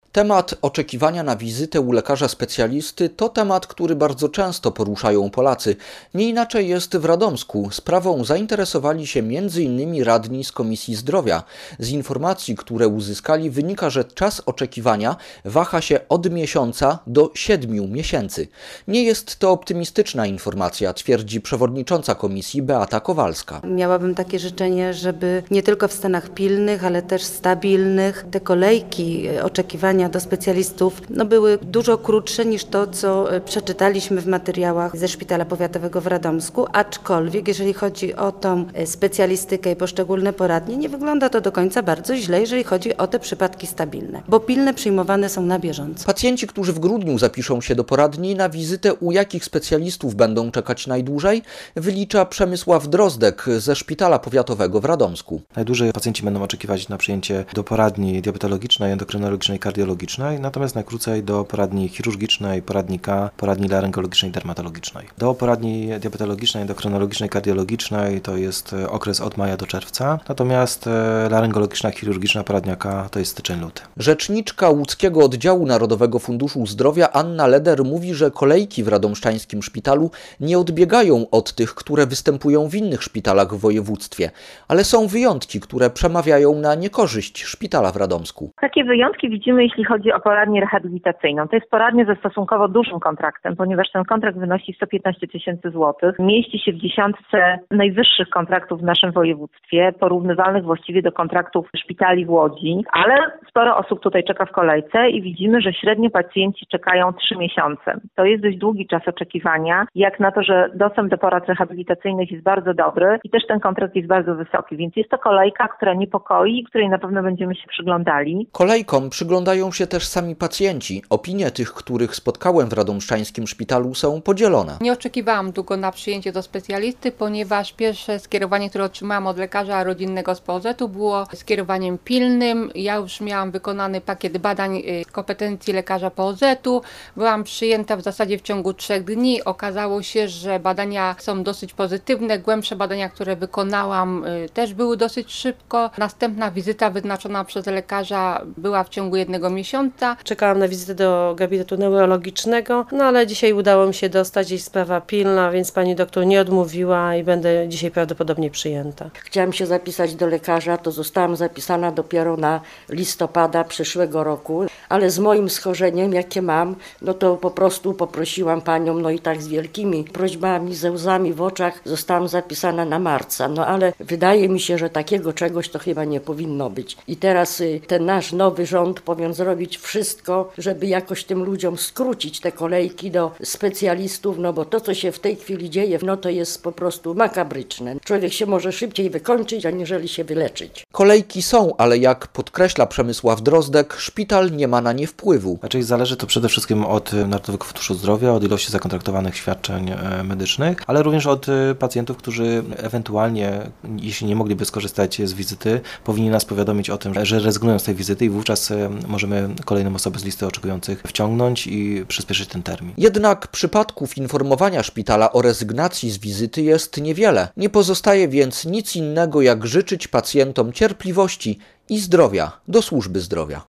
Temat oczekiwania na wizytę u lekarza specjalisty to temat, który bardzo często poruszają Polacy. Nie inaczej jest w Radomsku. Sprawą zainteresowali się m.in. radni z Komisji Zdrowia. Z informacji, które uzyskali, wynika, że czas oczekiwania waha się od miesiąca do 7 miesięcy. Nie jest to optymistyczna informacja, twierdzi przewodnicząca komisji Beata Kowalska. Miałabym takie życzenie, żeby nie tylko w stanach pilnych, ale też stabilnych te kolejki oczekiwania do specjalistów były dużo krótsze niż to, co przeczytaliśmy w materiałach ze Szpitala Powiatowego w Radomsku, aczkolwiek jeżeli chodzi o tą specjalistykę i poszczególne poradnie, nie wygląda to do końca bardzo źle, jeżeli chodzi o te przypadki stabilne, bo pilne przyjmowane są na bieżąco. Pacjenci, którzy w grudniu zapiszą się do poradni na wizytę, u jakich specjalistów będą czekać najdłużej, wylicza Przemysław Drozdek ze Szpitala Powiatowego w Radomsku. Najdłużej pacjenci będą oczekiwać na przyjęcie do poradni diabetologicznej, endokrynologicznej, kardiologicznej, natomiast najkrócej do poradni chirurgicznej, poradni K, poradni laryngologicznej, dermatologicznej. Do poradni diabetologicznej, endokrynologicznej, kardiologicznej to jest okres od maja do czerwca, natomiast laryngologiczna, chirurgiczna, poradnia K to jest styczeń-luty. Rzeczniczka łódzkiego oddziału Narodowego Funduszu Zdrowia Anna Leder mówi, że kolejki w radomszczańskim szpitalu nie odbiegają od tych, które występują w innych szpitalach w województwie, ale są wyjątki, które przemawiają na niekorzyść szpitala w Radomsku. Takie wyjątki widzimy, jeśli chodzi o poradnię rehabilitacyjną. To jest poradnia ze stosunkowo dużym kontraktem, ponieważ ten kontrakt wynosi 115 000 złotych. Mieści się w dziesiątce najwyższych kontraktów w naszym województwie, porównywalnych właściwie do kontraktów szpitali w Łodzi, ale sporo osób tutaj czeka w kolejce i widzimy, że średnio pacjenci czekają 3 miesiące. To jest dość długi czas oczekiwania, jak na to, że dostęp do porad rehabilitacyjnych jest bardzo dobry i też ten kontrakt jest bardzo wysoki, więc jest to kolejka, która niepokoi i której na pewno będziemy się przyglądali. Kolejkom przyglądają się też sami pacjenci. Opinie tych, których spotkałem w radomszczańskim szpitalu, są podzielone. Nie oczekiwałam długo na przyjęcie do specjalisty, ponieważ pierwsze skierowanie, które otrzymałam od lekarza rodzinnego z POZ-u było skierowaniem pilnym. Ja już miałam wykonany pakiet badań kompetencji lekarza POZ-u. Byłam przyjęta w zasadzie w ciągu 3 dni. Okazało się, że badania są dosyć pozytywne. Głębsze badania, które wykonałam, też były dosyć szybko. Następna wizyta wyznaczona przez lekarza była w ciągu 1 miesiąca. Czekałam na wizytę do gabinetu neurologicznego, ale dzisiaj udało mi się dostać, jest sprawa pilna, więc pani doktor nie odmówiła i będę dzisiaj prawdopodobnie przyjęta. Chciałam się zapisać do lekarza, to zostałam zapisana dopiero na listopada przyszłego roku, ale z moim schorzeniem, jakie mam, to po prostu poprosiłam panią, i tak z wielkimi prośbami, ze łzami w oczach zostałam zapisana na marca, ale wydaje mi się, że takiego czegoś to chyba nie powinno być. I teraz ten nasz nowy rząd powinien zrobić wszystko, żeby jakoś tym ludziom skrócić te kolejki do specjalistów, bo to, co się w tej chwili dzieje, to jest po prostu makabryczne. Człowiek się może szybciej wykończyć, aniżeli się wyleczyć. Kolejki są, ale jak podkreśla Przemysław Drozdek, szpital nie ma na nie wpływu. Raczej zależy to przede wszystkim od Narodowego Funduszu Zdrowia, od ilości zakontraktowanych świadczeń medycznych, ale również od pacjentów, którzy ewentualnie, jeśli nie mogliby skorzystać z wizyty, powinni nas powiadomić o tym, że rezygnują z tej wizyty i wówczas możemy kolejną osobę z listy oczekujących wciągnąć i przyspieszyć ten termin. Jednak przypadków informowania szpitala o rezygnacji z wizyty jest niewiele. Nie pozostaje więc nic innego, jak życzyć pacjentom cierpliwości i zdrowia do służby zdrowia.